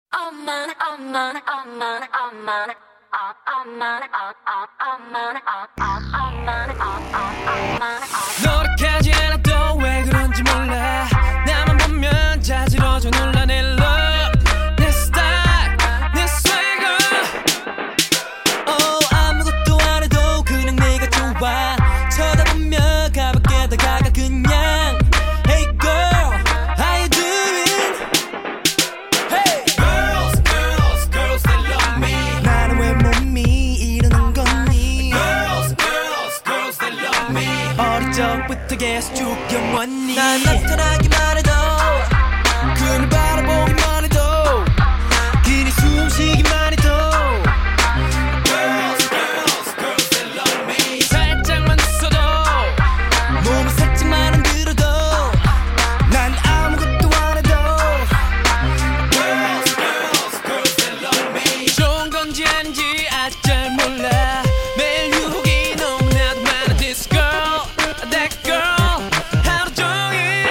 노력하지 않아도 왜 그런지 몰라. 나만 보면 자지러져 놀라. 내 love, 내 style, 내 swagger. 아무것도 안 해도 그냥 내가 좋아. 쳐다보면 가볍게 다가가 그냥. Hey girl, how you doing? Hey girls, girls, girls they love me. 나는 왜 몸이 이러는 거니? Girls, girls, girls they love me. 어릴 적부터 계속 쭉 영원히 난 나타나기만 해도 그녀 바라보기만 해도 그녀 숨쉬기만 해도 Girls, girls, girls they love me. 살짝만 웃어도 몸이 살짝만 흔들어도 난 아무것도 안 해도 Girls, girls, girls they love me. 좋은 건지 아닌지 아직 잘 몰라. 매일 유혹이 너무나도 많아. This girl, that girl 하루 종일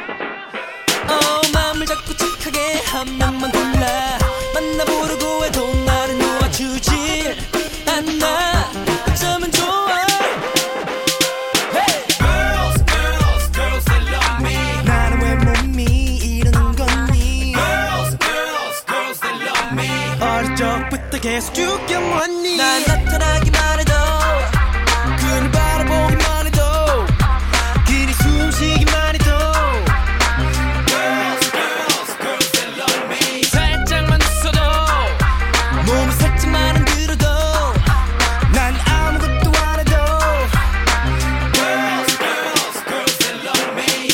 마음을 자꾸 착하게 한 명만 골라. 만나보려고 해도 나를 놓아주지 않아. 어쩌면 좋아. Hey! Girls, girls, girls they love me. 나는 왜 몸이 이러는 거니? Girls, girls, girls they love me. 어릴 적부터 계속 쭉 영원히 난 나타나기만 해도 그녀 바라보기만 해도 그녀 숨쉬기만 해도 Girls, girls, girls they love me. 살짝만 웃어도 몸이 살짝만 흔들어도 난 아무것도 안 해도 Girls, girls, girls they love me.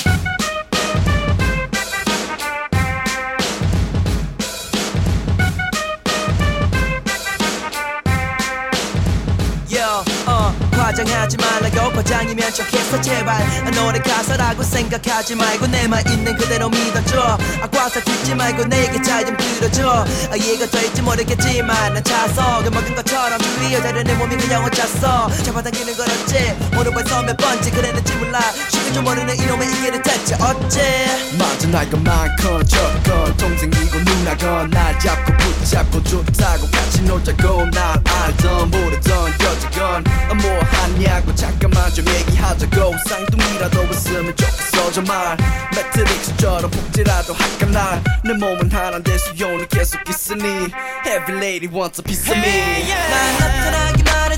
화장하지 말라고 과장이면 척했어 제발. 노래 가사라고 생각하지 말고 내만 있는 그대로 믿어줘. 과사 듣지 말고 내게 잘 좀 들어줘. 이해가 될지 모르겠지만 난 차석을 먹은 것처럼 주위 여자를 내 몸이 그냥 얹혔어. 잡아당기는 건 어째 오늘 벌써 몇 번째 그랬는지 몰라. 쉽게 좀 모르는 이놈의 이해를 대체 어째. 맞아 날 것만큼 저건 동생이고 누나건 날 잡고 붙잡고 좋다고 같이 놀자고. 날 알던 모르던 여자건 뭐하냐고 잠깐만 좀 얘기하자고. 쌍둥이라도 있으면 좋겠어 정말. 매트릭스처럼 복지라도 할까 날. 내 몸은 하나인데 수요는 계속 있으니 Every lady wants a piece of me. 난 나타나기만 해